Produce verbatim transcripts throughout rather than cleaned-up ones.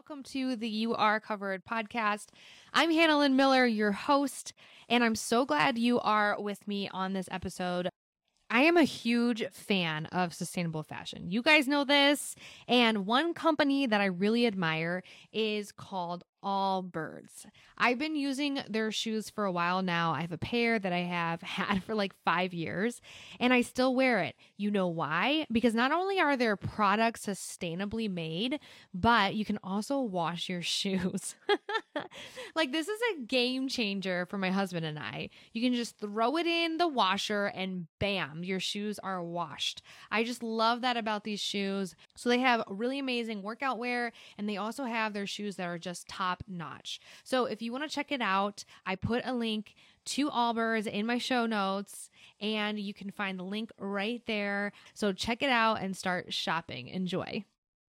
Welcome to the You Are Covered podcast. I'm Hannah Lynn Miller, your host, and I'm so glad you are with me on this episode. I am a huge fan of sustainable fashion. You guys know this. And one company that I really admire is called Allbirds. I've been using their shoes for a while now. I have a pair that I have had for like five years and I still wear it. You know why? Because not only are their products sustainably made, but you can also wash your shoes. Like, this is a game changer for my husband and I. You can just throw it in the washer and bam, your shoes are washed. I just love that about these shoes. So they have really amazing workout wear, and they also have their shoes that are just top notch. So if you want to check it out, I put a link to Allbirds in my show notes, and you can find the link right there. So check it out and start shopping. Enjoy.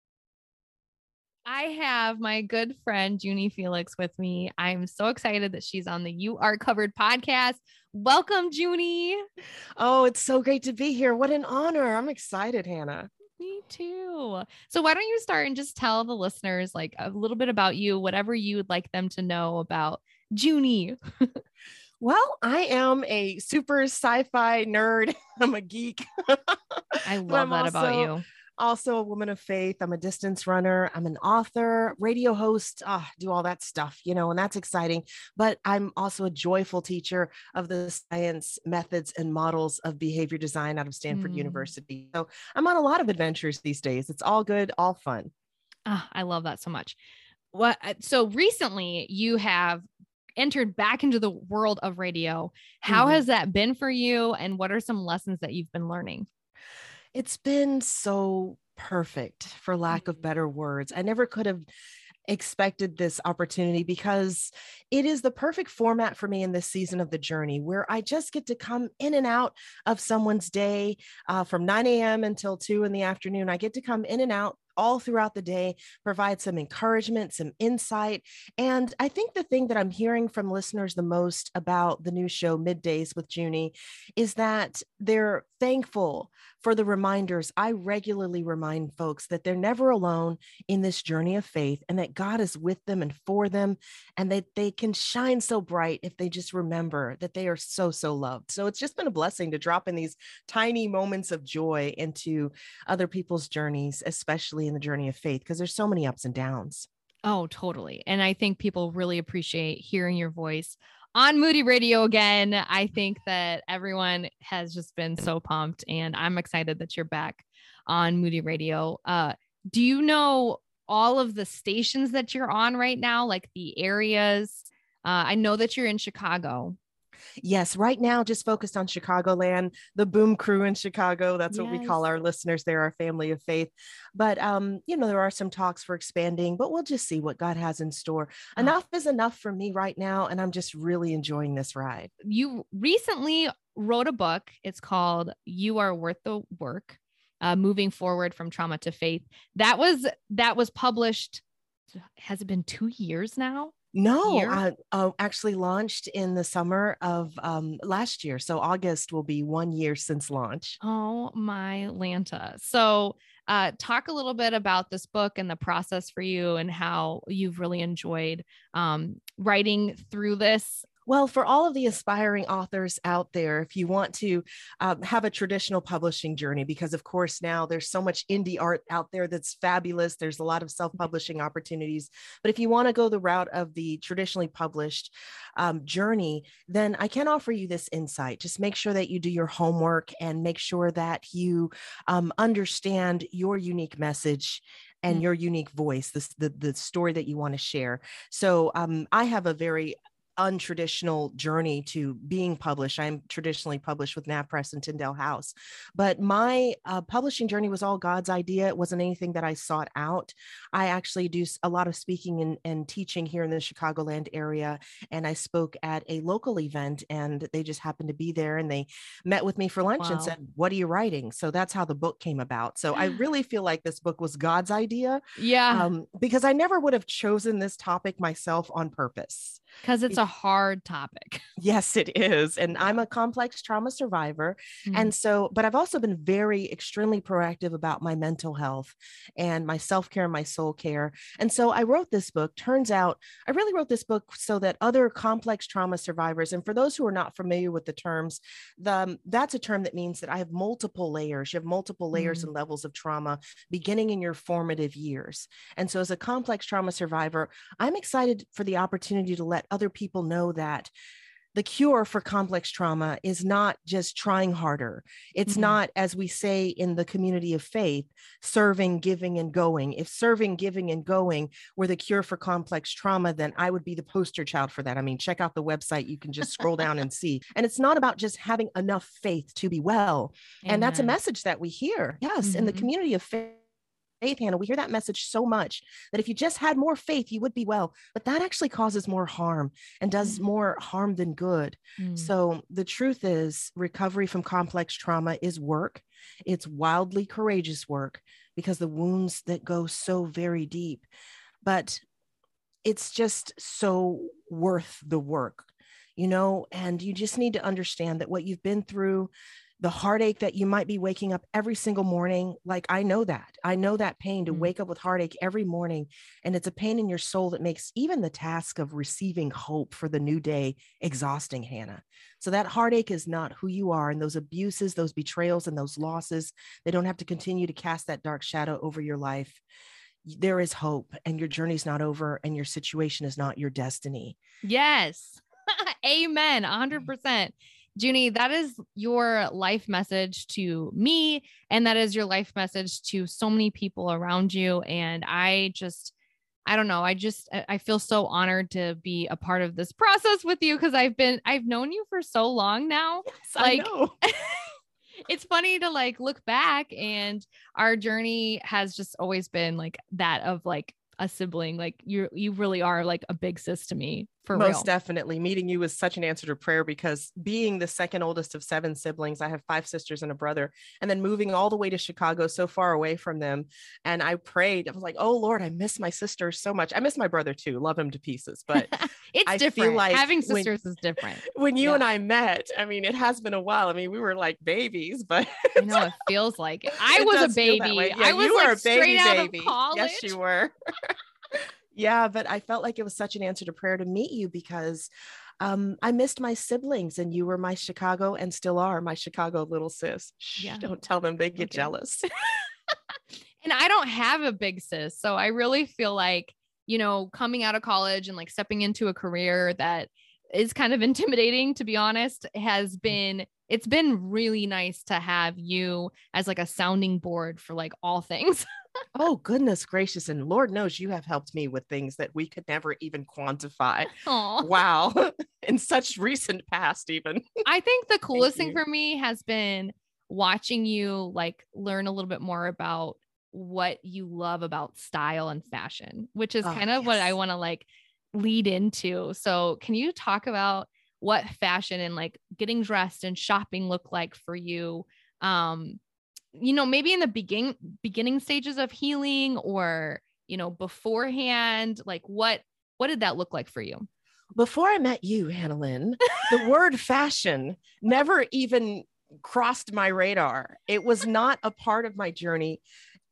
I have my good friend Junie Felix with me. I'm so excited that she's on the You Are Covered podcast. Welcome, Junie. Oh, it's so great to be here. What an honor. I'm excited, Hannah. Me too. So why don't you start and just tell the listeners like a little bit about you, whatever you would like them to know about Junie. Well, I am a super sci-fi nerd. I'm a geek. I love that also, about you. Also a woman of faith. I'm a distance runner. I'm an author, radio host, uh, do all that stuff, you know, and that's exciting. But I'm also a joyful teacher of the science, methods, and models of behavior design out of Stanford mm. University. So I'm on a lot of adventures these days. It's all good, all fun. Oh, I love that so much. What? So recently you have entered back into the world of radio. How mm-hmm. has that been for you? And what are some lessons that you've been learning? It's been so perfect, for lack of better words. I never could have expected this opportunity because it is the perfect format for me in this season of the journey where I just get to come in and out of someone's day uh, from nine a.m. until two in the afternoon. I get to come in and out all throughout the day, provide some encouragement, some insight. And I think the thing that I'm hearing from listeners the most about the new show, Middays with Junie, is that they're thankful for the reminders. I regularly remind folks that they're never alone in this journey of faith and that God is with them and for them, and that they can shine so bright if they just remember that they are so, so loved. So it's just been a blessing to drop in these tiny moments of joy into other people's journeys, especially in the journey of faith, because there's so many ups and downs. Oh, totally. And I think people really appreciate hearing your voice on Moody Radio again. I think that everyone has just been so pumped, and I'm excited that you're back on Moody Radio. Uh, do you know all of the stations that you're on right now, like the areas? Uh, I know that you're in Chicago. Yes, right now, just focused on Chicagoland, the Boom Crew in Chicago. That's yes. what we call our listeners there, our family of faith. But, um, you know, there are some talks for expanding, but we'll just see what God has in store. Oh. Enough is enough for me right now. And I'm just really enjoying this ride. You recently wrote a book. It's called You Are Worth the Work, uh, Moving Forward from Trauma to Faith. That was, that was published. Has it been two years now? No, I uh, actually launched in the summer of um, last year. So August will be one year since launch. Oh my Lanta. So uh, talk a little bit about this book and the process for you and how you've really enjoyed um, writing through this. Well, for all of the aspiring authors out there, if you want to um, have a traditional publishing journey, because of course now there's so much indie art out there that's fabulous. There's a lot of self-publishing opportunities. But if you want to go the route of the traditionally published um, journey, then I can offer you this insight. Just make sure that you do your homework and make sure that you um, understand your unique message and mm-hmm. your unique voice, this, the, the story that you want to share. So um, I have a very untraditional journey to being published. I'm traditionally published with NavPress and Tyndale House, but my uh, publishing journey was all God's idea. It wasn't anything that I sought out. I actually do a lot of speaking and, and teaching here in the Chicagoland area. And I spoke at a local event and they just happened to be there and they met with me for lunch wow. and said, "What are you writing?" So that's how the book came about. So I really feel like this book was God's idea. Yeah. Um, because I never would have chosen this topic myself on purpose. Because it's a hard topic. Yes, it is. And I'm a complex trauma survivor. Mm. And so, but I've also been very extremely proactive about my mental health and my self-care and my soul care. And so I wrote this book. Turns out I really wrote this book so that other complex trauma survivors, and for those who are not familiar with the terms, the, that's a term that means that I have multiple layers. You have multiple layers mm. and levels of trauma beginning in your formative years. And so as a complex trauma survivor, I'm excited for the opportunity to let other people know that the cure for complex trauma is not just trying harder. It's mm-hmm. not, as we say in the community of faith, serving, giving, and going. If serving, giving, and going were the cure for complex trauma, then I would be the poster child for that. I mean, check out the website. You can just scroll down and see. And it's not about just having enough faith to be well. Amen. And that's a message that we hear. Yes, mm-hmm. in the community of faith. Faith, Hannah, we hear that message so much that if you just had more faith, you would be well, but that actually causes more harm and does mm. more harm than good. Mm. So the truth is, recovery from complex trauma is work. It's wildly courageous work because the wounds that go so very deep, but it's just so worth the work, you know, and you just need to understand that what you've been through, the heartache that you might be waking up every single morning. Like, I know that, I know that pain to mm. wake up with heartache every morning. And it's a pain in your soul that makes even the task of receiving hope for the new day exhausting, Hannah. So that heartache is not who you are. And those abuses, those betrayals, and those losses, they don't have to continue to cast that dark shadow over your life. There is hope, and your journey's not over, and your situation is not your destiny. Yes. Amen. A hundred percent. Junie, that is your life message to me. And that is your life message to so many people around you. And I just, I don't know. I just, I feel so honored to be a part of this process with you. Cause I've been, I've known you for so long now. Yes, like, I know. It's funny to like look back, and our journey has just always been like that of like a sibling. Like you, you really are like a big sis to me. For Most real. definitely. Meeting you was such an answer to prayer, because being the second oldest of seven siblings, I have five sisters and a brother, and then moving all the way to Chicago, so far away from them. And I prayed, I was like, oh Lord, I miss my sisters so much. I miss my brother too. Love him to pieces, but it's I different. Feel like having sisters when, is different. When you yeah. and I met, I mean, it has been a while. I mean, we were like babies, but I know it feels like it. I it was a baby. Yeah, I was you like were a straight baby, out baby. of college. Yes, you were. Yeah, but I felt like it was such an answer to prayer to meet you, because um, I missed my siblings, and you were my Chicago, and still are my Chicago little sis. Shh, yeah. Don't tell them, they get okay. jealous. And I don't have a big sis. So I really feel like, you know, coming out of college and like stepping into a career that is kind of intimidating, to be honest, has been, it's been really nice to have you as like a sounding board for like all things. Oh, goodness gracious. And Lord knows you have helped me with things that we could never even quantify. Aww. Wow. In such recent past, even. I think the coolest thing for me has been watching you like learn a little bit more about what you love about style and fashion, which is oh, kind of yes. what I want to like lead into. So can you talk about what fashion and like getting dressed and shopping look like for you? Um, you know, maybe in the beginning, beginning stages of healing, or, you know, beforehand, like what, what did that look like for you? Before I met you, Hannah-Lynn, the word fashion never even crossed my radar. It was not a part of my journey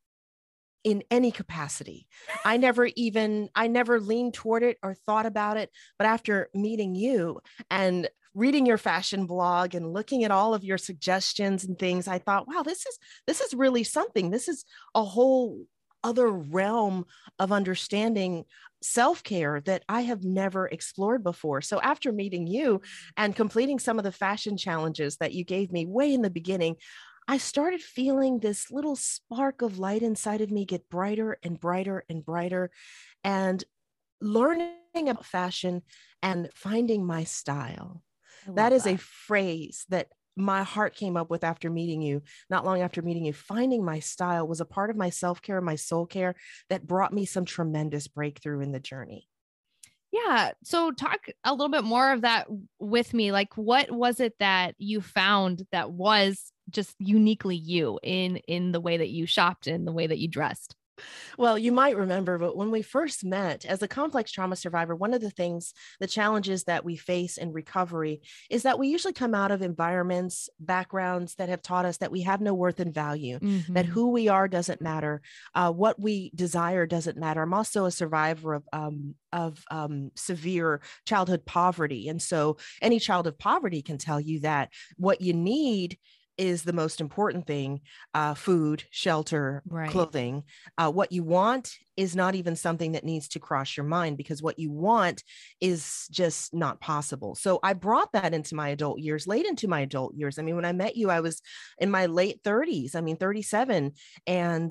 in any capacity. I never even, I never leaned toward it or thought about it. But after meeting you and reading your fashion blog and looking at all of your suggestions and things, I thought, wow, this is, this is really something. This is a whole other realm of understanding self-care that I have never explored before. So after meeting you and completing some of the fashion challenges that you gave me way in the beginning, I started feeling this little spark of light inside of me get brighter and brighter and brighter, and learning about fashion and finding my style. That is that. a phrase that my heart came up with after meeting you. Not long after meeting you, finding my style was a part of my self-care, my soul care that brought me some tremendous breakthrough in the journey. Yeah. So talk a little bit more of that with me. Like, what was it that you found that was just uniquely you in, in the way that you shopped and the way that you dressed? Well, you might remember, but when we first met as a complex trauma survivor, one of the things, the challenges that we face in recovery is that we usually come out of environments, backgrounds that have taught us that we have no worth and value, that Mm-hmm. who we are doesn't matter, uh, what we desire doesn't matter. I'm also a survivor of um, of um, severe childhood poverty, and so any child of poverty can tell you that what you need is the most important thing: uh, food, shelter, Right. clothing. Uh, what you want is not even something that needs to cross your mind, because what you want is just not possible. So I brought that into my adult years, late into my adult years. I mean, when I met you, I was in my late thirties, I mean, thirty-seven, and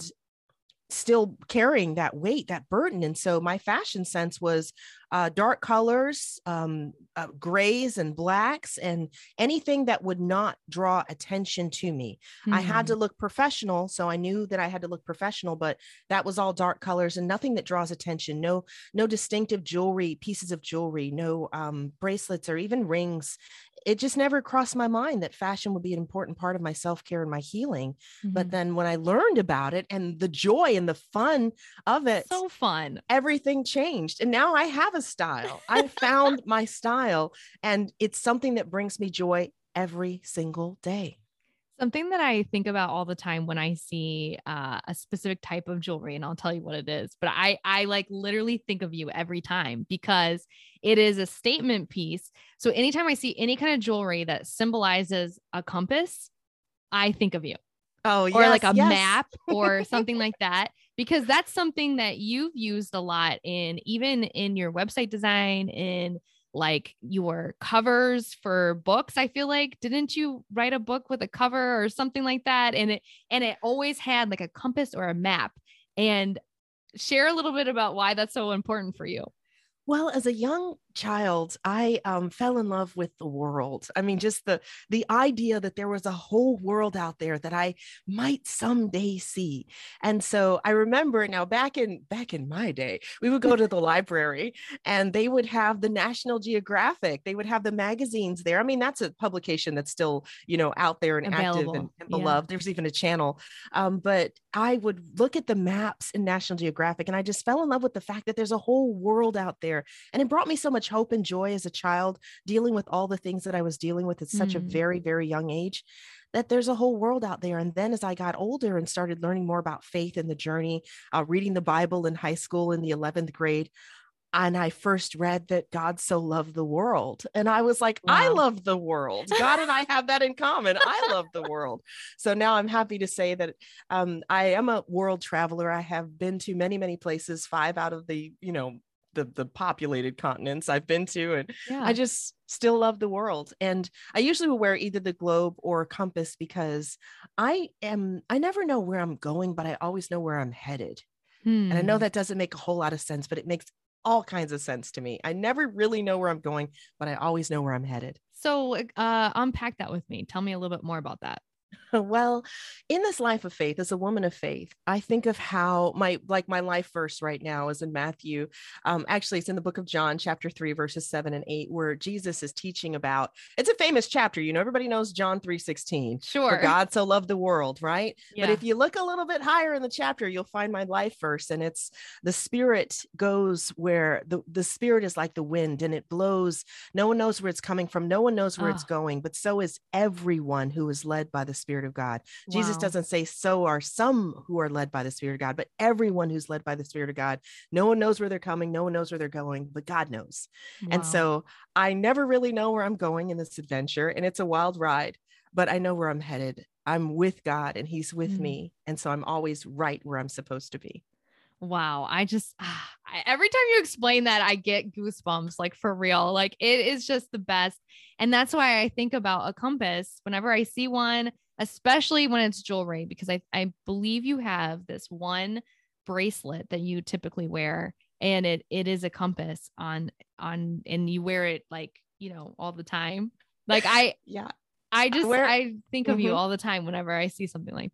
still carrying that weight, that burden. And so my fashion sense was uh, dark colors, um, uh, grays and blacks, and anything that would not draw attention to me. I had to Mm. look professional. So I knew that I had to look professional, but that was all dark colors and nothing that draws attention. No, no distinctive jewelry, pieces of jewelry, no um, bracelets or even rings. It just never crossed my mind that fashion would be an important part of my self-care and my healing. But Mhm. then when I learned about it and the joy and the fun of it, So fun. everything changed. And now I have a style. I found my style, and it's something that brings me joy every single day. Something that I think about all the time when I see uh, a specific type of jewelry, and I'll tell you what it is, but I I like literally think of you every time because it is a statement piece. So anytime I see any kind of jewelry that symbolizes a compass, I think of you. Oh, Or like yes, a yes. map or something like that, because that's something that you've used a lot in, even in your website design, in like your covers for books. I feel like, didn't you write a book with a cover or something like that? And it, and it always had like a compass or a map. And share a little bit about why that's so important for you. Well, as a young child, I um, fell in love with the world. I mean, just the the idea that there was a whole world out there that I might someday see. And so I remember now, back in back in my day, we would go to the library and they would have the National Geographic. They would have the magazines there. I mean, that's a publication that's still, you know, out there and active and, Available. and Yeah. beloved. There's even a channel. Um, but I would look at the maps in National Geographic and I just fell in love with the fact that there's a whole world out there. And it brought me so much hope and joy as a child, dealing with all the things that I was dealing with at such a Mm. very, very young age, that there's a whole world out there. And then as I got older and started learning more about faith and the journey, uh, reading the Bible in high school in the eleventh grade, and I first read that God so loved the world. And I was like, I Wow. love the world. God and I have that in common. I love the world. So now I'm happy to say that um, I am a world traveler. I have been to many, many places, five out of the, you know, the, the populated continents I've been to. And I Yeah. just still love the world. And I usually will wear either the globe or a compass because I am, I never know where I'm going, but I always know where I'm headed. And I know Hmm. that doesn't make a whole lot of sense, but it makes all kinds of sense to me. I never really know where I'm going, but I always know where I'm headed. So uh, unpack that with me. Tell me a little bit more about that. Well, in this life of faith, as a woman of faith, I think of how my, like my life verse right now is in Matthew. Um, actually, it's in the book of John, chapter three, verses seven and eight, where Jesus is teaching about, it's a famous chapter. You know, everybody knows John three sixteen, for Sure. God so loved the world, right? But Yeah. if you look a little bit higher in the chapter, you'll find my life verse. And it's the spirit goes where the, the spirit is like the wind and it blows. No one knows where it's coming from. No one knows where Oh, it's going, but so is everyone who is led by the Spirit of God. Jesus wow. doesn't say so are some who are led by the Spirit of God, but everyone who's led by the Spirit of God. No one knows where they're coming. No one knows where they're going, but God knows. And Wow. so I never really know where I'm going in this adventure, and it's a wild ride, but I know where I'm headed. I'm with God and he's with Mm. me. And so I'm always right where I'm supposed to be. Wow. I just, ah, I, every time you explain that, I get goosebumps, like for real. Like it is just the best. And that's why I think about a compass whenever I see one, especially when it's jewelry, because I, I believe you have this one bracelet that you typically wear, and it, it is a compass on, on, and you wear it like, you know, all the time. Like I, Yeah. I just, Where I think of you mhm. all the time whenever I see something like that.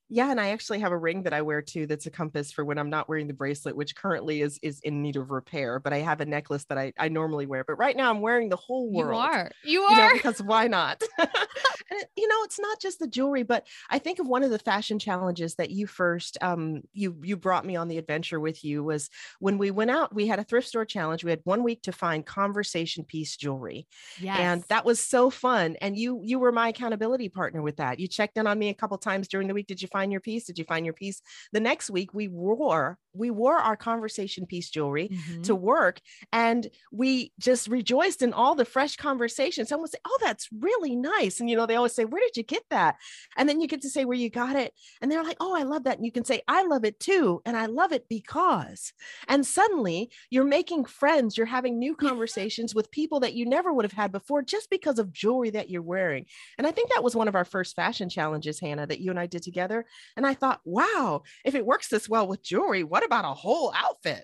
Yeah, and I actually have a ring that I wear too that's a compass for when I'm not wearing the bracelet, which currently is is in need of repair. But I have a necklace that I, I normally wear. But right now I'm wearing the whole You world, are. You you know, are. because why not? And it, you know, it's not just the jewelry, but I think of one of the fashion challenges that you first um you you brought me on the adventure with you was when we went out, we had a thrift store challenge. We had one week to find conversation piece jewelry. And Yes. that was so fun. And you you were my accountability partner with that. You checked in on me a couple times during the week. Did you find your piece? Did you find your piece? The next week we wore we wore our conversation piece jewelry Mm-hmm. to work, and we just rejoiced in all the fresh conversation. Someone would say, "Oh, that's really nice." And you know, they always say, "Where did you get that?" And then you get to say where you got it. And they're like, "Oh, I love that." And you can say, "I love it too. And I love it because." And suddenly you're making friends, you're having new conversations with people that you never would have had before just because of jewelry that you're wearing. And I think that was one of our first fashion challenges, Hannah, that you and I did together. And I thought, wow, if it works this well with jewelry, what about a whole outfit?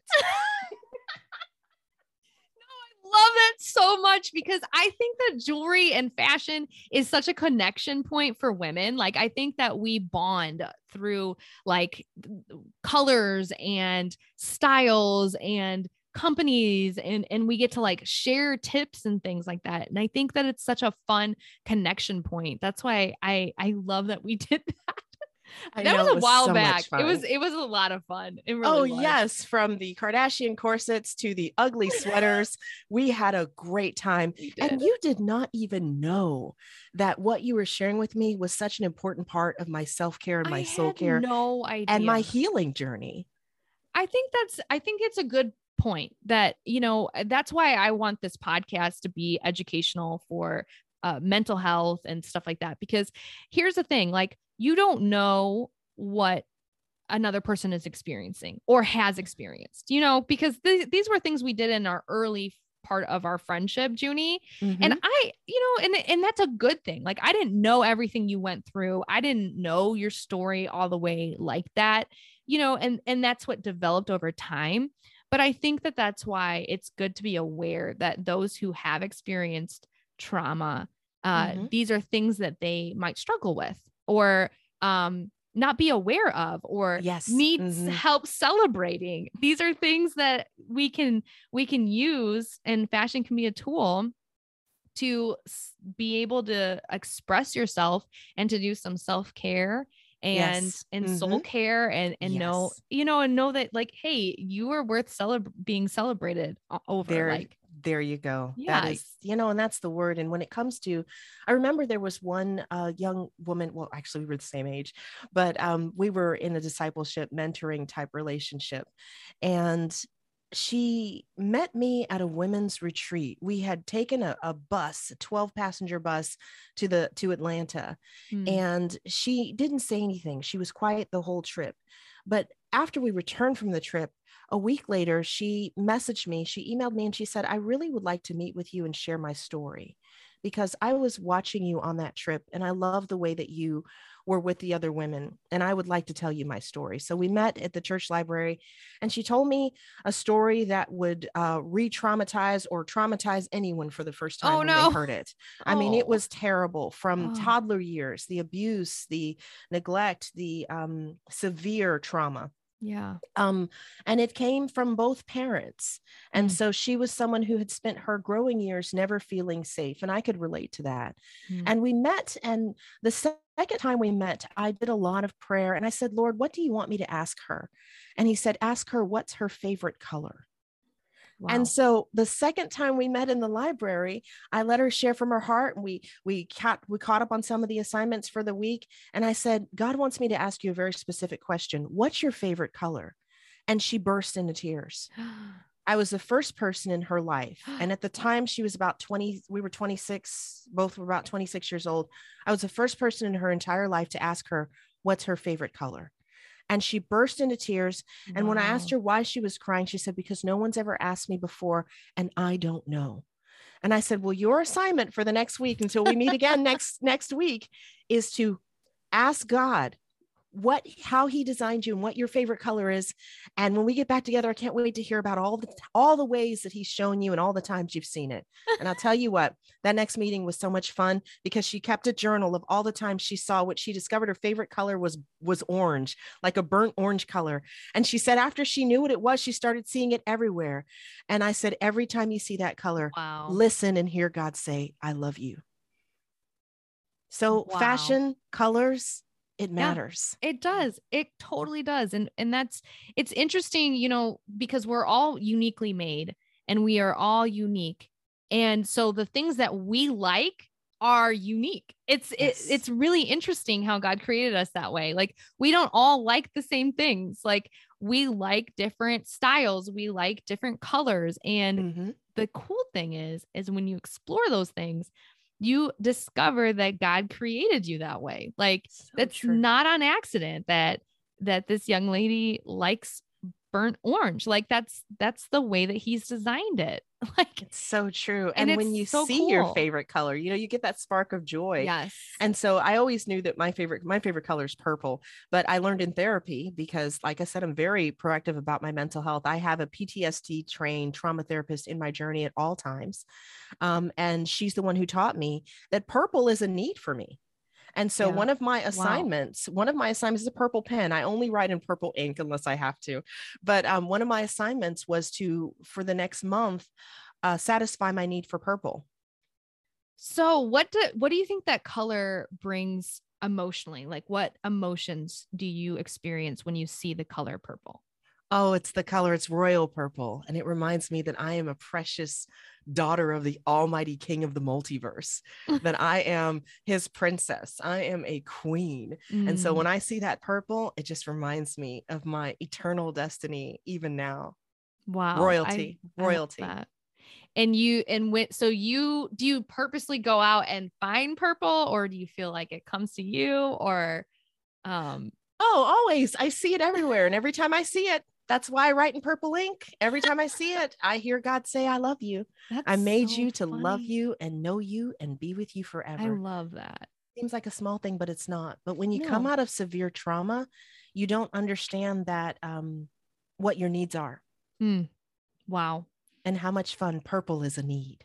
Love that so much because I think that jewelry and fashion is such a connection point for women. Like, I think that we bond through like colors and styles and companies, and and we get to like share tips and things like that. And I think that it's such a fun connection point. That's why I I love that we did that. I That know, was it a was while so back. much fun. It was it was a lot of fun. It really Oh, was. yes. From the Kardashian corsets to the ugly sweaters, we had a great time. And you did not even know that what you were sharing with me was such an important part of my self-care and my I soul had care no idea. and my healing journey. I think that's, I think it's a good point that, you know, that's why I want this podcast to be educational for uh, mental health and stuff like that. Because here's the thing, like, you don't know what another person is experiencing or has experienced, you know, because th- these were things we did in our early part of our friendship, Junie. Mm-hmm. And I, you know, and, and that's a good thing. Like, I didn't know everything you went through. I didn't know your story all the way like that, you know, and, and that's what developed over time. But I think that that's why it's good to be aware that those who have experienced trauma, uh, mm-hmm. these are things that they might struggle with or, um, not be aware of or yes. needs mm-hmm. help celebrating. These are things that we can, we can use, and fashion can be a tool to be able to express yourself and to do some self-care and, yes. and mm-hmm. soul care and, and yes. know, you know, and know that like, hey, you are worth celeb- being celebrated over there, like, there you go. Yes. That is, you know, and that's the word. And when it comes to, I remember there was one uh, young woman, well, actually we were the same age, but um, we were in a discipleship mentoring type relationship. And she met me at a women's retreat. We had taken a, a bus, a twelve passenger bus to the, to Atlanta. Mm. And she didn't say anything. She was quiet the whole trip. But after we returned from the trip, a week later, she messaged me, she emailed me and she said, "I really would like to meet with you and share my story because I was watching you on that trip and I love the way that you were with the other women and I would like to tell you my story." So we met at the church library and she told me a story that would uh, re-traumatize or traumatize anyone for the first time oh, when no. they heard it. I oh. mean, it was terrible from oh. toddler years, the abuse, the neglect, the um, severe trauma. Yeah. Um, and it came from both parents. And mm. so she was someone who had spent her growing years never feeling safe. And I could relate to that. Mm. And we met. And the second time we met, I did a lot of prayer. And I said, "Lord, what do you want me to ask her?" And he said, "Ask her what's her favorite color." Wow. And so the second time we met in the library, I let her share from her heart, and we we caught we caught up on some of the assignments for the week. And I said, "God wants me to ask you a very specific question. What's your favorite color?" And she burst into tears. I was the first person in her life. And at the time she was about twenty, we were twenty-six, both were about twenty-six years old. I was the first person in her entire life to ask her, what's her favorite color? And she burst into tears. And wow. when I asked her why she was crying, she said, "Because no one's ever asked me before, and I don't know." And I said, "Well, your assignment for the next week until we meet again next, next week is to ask God what, how he designed you and what your favorite color is. And when we get back together, I can't wait to hear about all the, all the ways that he's shown you and all the times you've seen it. And I'll tell you what, that next meeting was so much fun because she kept a journal of all the times she saw what she discovered her favorite color was, was orange, like a burnt orange color. And she said, after she knew what it was, she started seeing it everywhere. And I said, every time you see that color, Wow. listen and hear God say, I love you. So Wow. fashion, colors, it matters. Yeah, it does. It totally does. And and that's, it's interesting, you know, because we're all uniquely made and we are all unique. And so the things that we like are unique. It's Yes. it, it's really interesting how God created us that way. Like we don't all like the same things. Like we like different styles, we like different colors. And Mm-hmm. the cool thing is, is when you explore those things, you discover that God created you that way. Like So that's true. not on accident that that this young lady likes burnt orange. Like that's that's the way that he's designed it. Like It's so true. and And when it's you so see your cool. favorite color, you know, you get that spark of joy. Yes. And so I always knew that my favorite, my favorite color is purple, but I learned in therapy because, like I said, I'm very proactive about my mental health. I have a P T S D trained trauma therapist in my journey at all times. Um, and she's the one who taught me that purple is a need for me. And so Yeah. one of my Wow. assignments, one of my assignments is a purple pen. I only write in purple ink unless I have to. But um, one of my assignments was to, for the next month, uh, satisfy my need for purple. So what do what do you think that color brings emotionally? Like what emotions do you experience when you see the color purple? Oh, it's the color, it's royal purple. And it reminds me that I am a precious daughter of the almighty king of the multiverse, that I am his princess. I am a queen. And so Mm, when I see that purple, it just reminds me of my eternal destiny, even now. wow. Royalty, I, I love royalty. that. And you, and when, so you, do you purposely go out and find purple or do you feel like it comes to you or, um, Oh, always. I see it everywhere. And every time I see it, that's why I write in purple ink. Every time I see it, I hear God say, I love you. that's I made so you to funny. love you and know you and be with you forever. I love that. Seems like a small thing, but it's not. But when you come No. out of severe trauma, you don't understand that um, what your needs are Hmm. Wow. and how much fun purple is a need.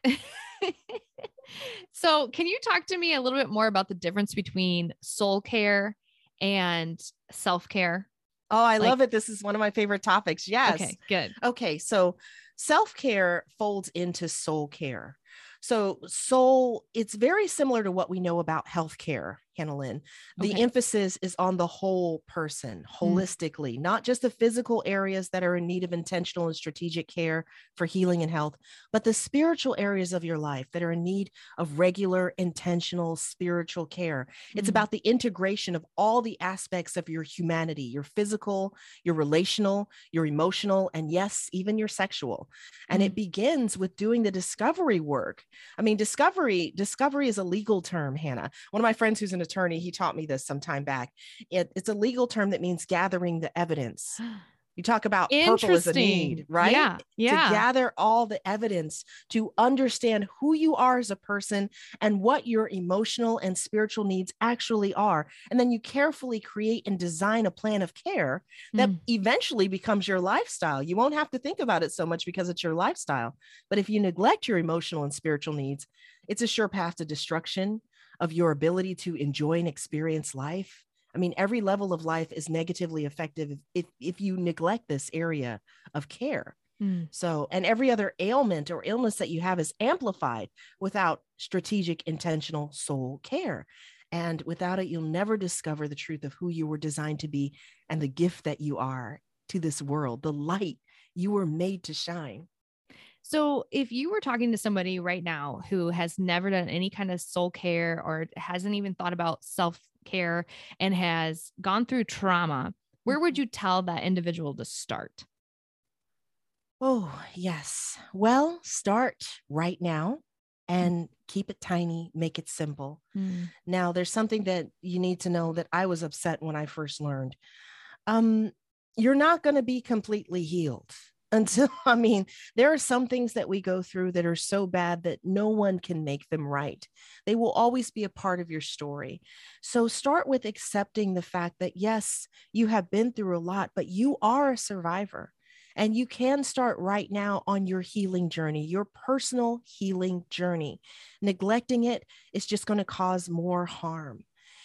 So can you talk to me a little bit more about the difference between soul care and self-care? Oh, I Like- love it. This is one of my favorite topics. Yes. Okay, good. Okay. So self-care folds into soul care. So soul, it's very similar to what we know about healthcare, Hannah Lynn. The Okay. emphasis is on the whole person, holistically, not just the physical areas that are in need of intentional and strategic care for healing and health, but the spiritual areas of your life that are in need of regular, intentional spiritual care. It's Mm. about the integration of all the aspects of your humanity, your physical, your relational, your emotional, and yes, even your sexual. And Mm. it begins with doing the discovery work. I mean, discovery, discovery is a legal term, Hannah. One of my friends who's an attorney, he taught me this some time back. It, it's a legal term that means gathering the evidence. You talk about purple as a need, right? Yeah. Yeah. To gather all the evidence, to understand who you are as a person and what your emotional and spiritual needs actually are. And then you carefully create and design a plan of care that Mm. eventually becomes your lifestyle. You won't have to think about it so much because it's your lifestyle. But if you neglect your emotional and spiritual needs, it's a sure path to destruction of your ability to enjoy and experience life. I mean, every level of life is negatively affected if, if you neglect this area of care. Mm. So, and every other ailment or illness that you have is amplified without strategic, intentional soul care. And without it, you'll never discover the truth of who you were designed to be and the gift that you are to this world, the light you were made to shine. So if you were talking to somebody right now who has never done any kind of soul care or hasn't even thought about self-care and has gone through trauma, where would you tell that individual to start? Oh, yes. Well, start right now and keep it tiny, make it simple. Mm. Now, there's something that you need to know that I was upset when I first learned. Um, you're not going to be completely healed. Until, I mean, there are some things that we go through that are so bad that no one can make them right. They will always be a part of your story. So start with accepting the fact that, yes, you have been through a lot, but you are a survivor. And you can start right now on your healing journey, your personal healing journey. Neglecting it is just going to cause more harm.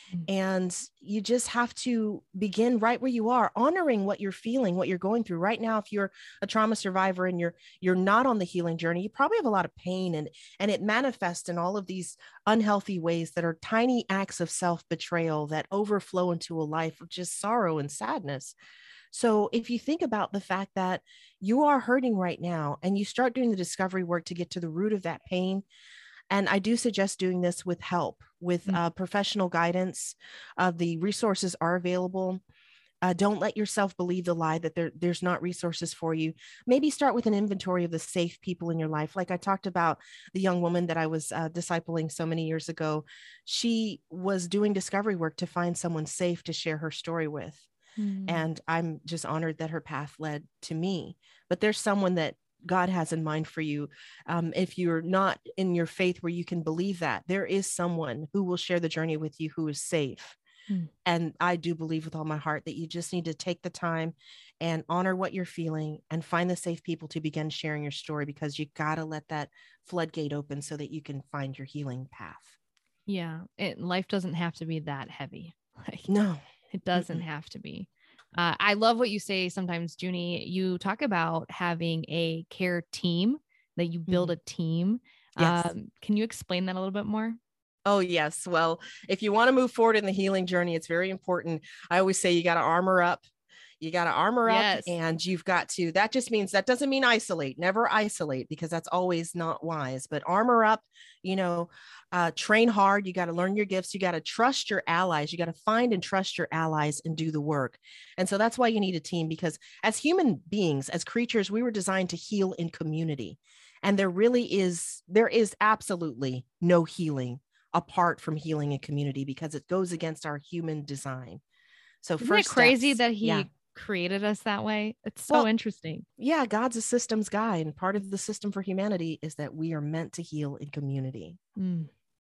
And you just have to begin right where you are, honoring what you're feeling, what you're going through right now. If you're a trauma survivor and you're you're not on the healing journey, you probably have a lot of pain, and and it manifests in all of these unhealthy ways that are tiny acts of self-betrayal that overflow into a life of just sorrow and sadness. So if you think about the fact that you are hurting right now and you start doing the discovery work to get to the root of that pain, and I do suggest doing this with help, with uh, professional guidance. Uh, the resources are available. Uh, don't let yourself believe the lie that there, there's not resources for you. Maybe start with an inventory of the safe people in your life. Like I talked about the young woman that I was uh, discipling so many years ago. She was doing discovery work to find someone safe to share her story with. Mm. And I'm just honored that her path led to me. But there's someone that God has in mind for you. Um, if you're not in your faith where you can believe that, there is someone who will share the journey with you who is safe. Hmm. And I do believe with all my heart that you just need to take the time and honor what you're feeling and find the safe people to begin sharing your story, because you got to let that floodgate open so that you can find your healing path. Yeah. It, life doesn't have to be that heavy. Like, no, it doesn't Mm-mm. have to be. Uh, I love what you say sometimes, Junie. You talk about having a care team, that you build mm-hmm. a team. Yes. Um, can you explain that a little bit more? Oh, yes. Well, if you want to move forward in the healing journey, it's very important. I always say you got to armor up. You got to armor yes. up, and you've got to, that just means, that doesn't mean isolate, never isolate, because that's always not wise, but armor up, you know, uh, train hard. You got to learn your gifts. You got to trust your allies. You got to find and trust your allies and do the work. And so that's why you need a team, because as human beings, as creatures, we were designed to heal in community. And there really is, there is absolutely no healing apart from healing in community, because it goes against our human design. So Isn't first it crazy steps, that he yeah. created us that way? It's so well, interesting. Yeah, God's a systems guy, and part of the system for humanity is that we are meant to heal in community. Mm.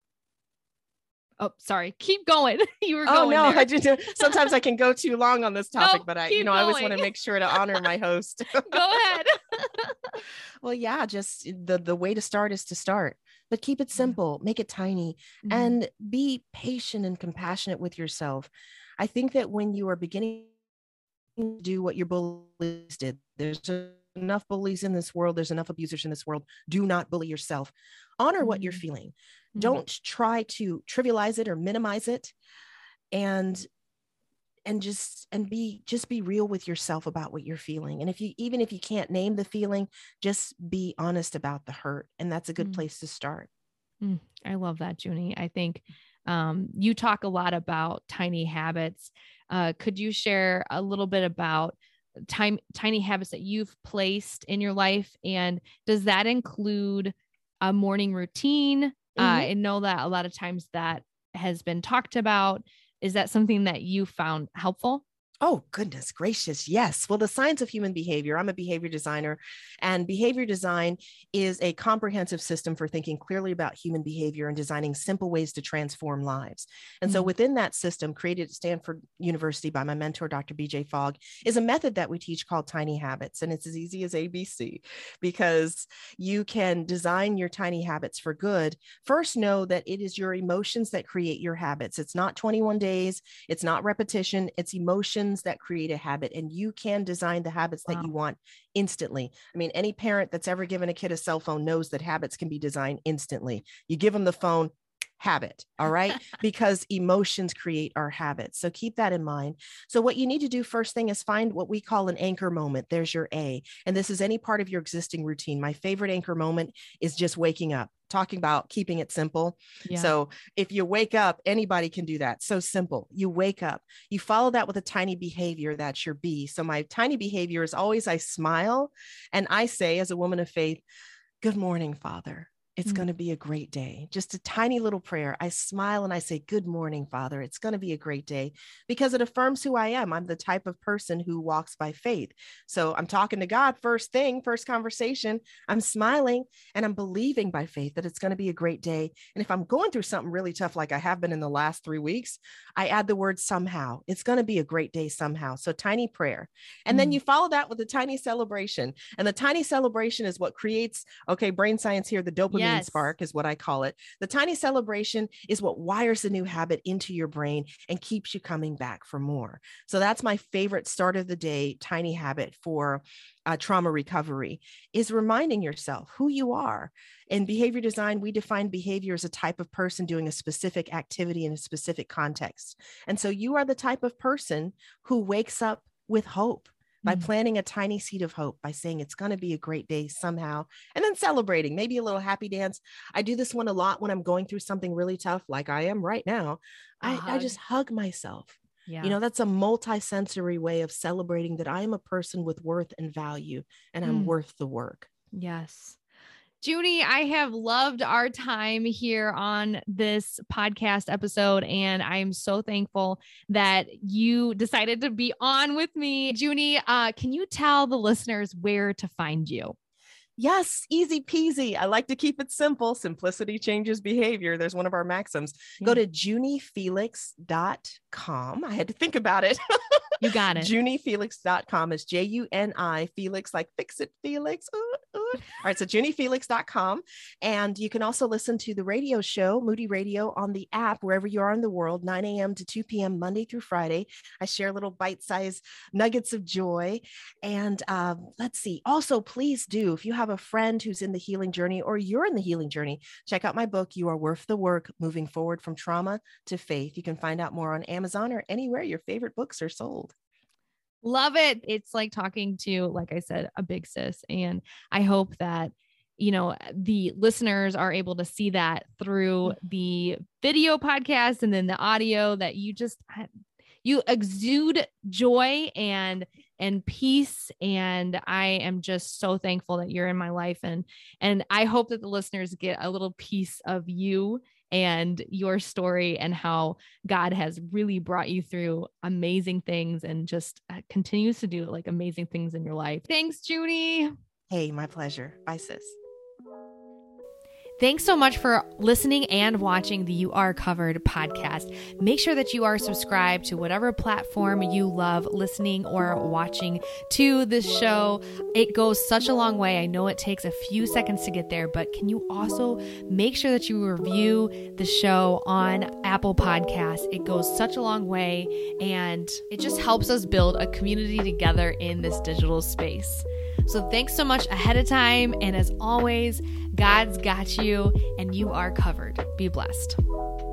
Oh, sorry. Keep going. You were oh going no, there. I just sometimes I can go too long on this topic, no, but I, you know, going. I always want to make sure to honor my host. Go ahead. Well, yeah, just the the way to start is to start, but keep it simple, make it tiny, mm-hmm. and be patient and compassionate with yourself. I think that when you are beginning to do what your bullies did, there's enough bullies in this world, there's enough abusers in this world. Do not bully yourself. Honor mm-hmm. what you're feeling. Mm-hmm. Don't try to trivialize it or minimize it, and and just and be just be real with yourself about what you're feeling. And if you even if you can't name the feeling, just be honest about the hurt, and that's a good mm-hmm. place to start. Mm, I love that, Junie. I think um, you talk a lot about tiny habits. Uh, could you share a little bit about time, tiny habits that you've placed in your life? And does that include a morning routine? Mm-hmm. Uh, I know that a lot of times that has been talked about. Is that something that you found helpful? Oh, goodness gracious. Yes. Well, the science of human behavior, I'm a behavior designer, and behavior design is a comprehensive system for thinking clearly about human behavior and designing simple ways to transform lives. And mm-hmm. so within that system, created at Stanford University by my mentor, Doctor B J Fogg, is a method that we teach called Tiny Habits. And it's as easy as A B C, because you can design your tiny habits for good. First, know that it is your emotions that create your habits. It's not twenty-one days. It's not repetition. It's emotions that create a habit, and you can design the habits wow. that you want instantly. I mean, any parent that's ever given a kid a cell phone knows that habits can be designed instantly. You give them the phone, habit. All right. Because emotions create our habits. So keep that in mind. So what you need to do first thing is find what we call an anchor moment. There's your A. And this is any part of your existing routine. My favorite anchor moment is just waking up. Talking about keeping it simple. Yeah. So if you wake up, anybody can do that. So simple. You wake up, you follow that with a tiny behavior. That's your B. So my tiny behavior is always I smile and I say, as a woman of faith, good morning, Father. it's mm-hmm. going to be a great day. Just a tiny little prayer. I smile and I say, good morning, Father. It's going to be a great day, because it affirms who I am. I'm the type of person who walks by faith. So I'm talking to God first thing, first conversation. I'm smiling and I'm believing by faith that it's going to be a great day. And if I'm going through something really tough, like I have been in the last three weeks, I add the word somehow. It's going to be a great day somehow. So tiny prayer. And mm-hmm. then you follow that with a tiny celebration. And the tiny celebration is what creates, okay, brain science here, the dopamine yes. spark is what I call it. The tiny celebration is what wires the new habit into your brain and keeps you coming back for more. So that's my favorite start of the day tiny habit for uh, trauma recovery, is reminding yourself who you are. In behavior design, we define behavior as a type of person doing a specific activity in a specific context. And so you are the type of person who wakes up with hope by planting a tiny seed of hope, by saying it's going to be a great day somehow, and then celebrating, maybe a little happy dance. I do this one a lot when I'm going through something really tough, like I am right now. I, I just hug myself. Yeah. You know, that's a multi-sensory way of celebrating that I am a person with worth and value, and I'm mm. worth the work. Yes. Junie, I have loved our time here on this podcast episode, and I'm so thankful that you decided to be on with me. Junie, uh, can you tell the listeners where to find you? Yes, easy peasy. I like to keep it simple. Simplicity changes behavior. There's one of our maxims. Yeah. Go to junie felix dot com. I had to think about it. You got it. junie felix dot com is J U N I, Felix, like fix it, Felix. Ooh, ooh. All right, so junie felix dot com. And you can also listen to the radio show, Moody Radio, on the app, wherever you are in the world, nine a.m. to two p.m., Monday through Friday. I share little bite-sized nuggets of joy. And uh, let's see. Also, please do, if you have a friend who's in the healing journey, or you're in the healing journey, check out my book, You Are Worth the Work, Moving Forward from Trauma to Faith. You can find out more on Amazon or anywhere your favorite books are sold. Love it. It's like talking to, like I said, a big sis. And I hope that, you know, the listeners are able to see that through the video podcast and then the audio, that you just, you exude joy and, and peace. And I am just so thankful that you're in my life. And, and I hope that the listeners get a little piece of you and your story, and how God has really brought you through amazing things and just continues to do like amazing things in your life. Thanks, Junie. Hey, my pleasure. Bye, sis. Thanks so much for listening and watching the You Are Covered podcast. Make sure that you are subscribed to whatever platform you love listening or watching to this show. It goes such a long way. I know it takes a few seconds to get there, but can you also make sure that you review the show on Apple Podcasts? It goes such a long way, and it just helps us build a community together in this digital space. So thanks so much ahead of time. And as always, God's got you and you are covered. Be blessed.